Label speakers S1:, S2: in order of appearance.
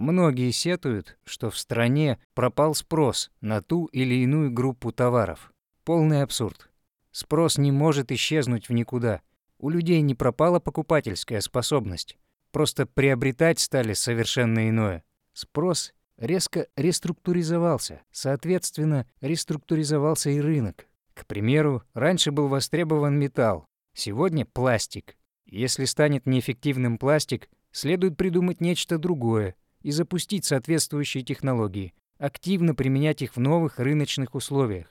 S1: Многие сетуют, что в стране пропал спрос на ту или иную группу товаров. Полный абсурд. Спрос не может исчезнуть в никуда. У людей не пропала покупательская способность. Просто приобретать стали совершенно иное. Спрос резко реструктуризовался. Соответственно, реструктуризовался и рынок. К примеру, раньше был востребован металл. Сегодня пластик. Если станет неэффективным пластик, следует придумать нечто другое и запустить соответствующие технологии, активно применять их в новых рыночных условиях.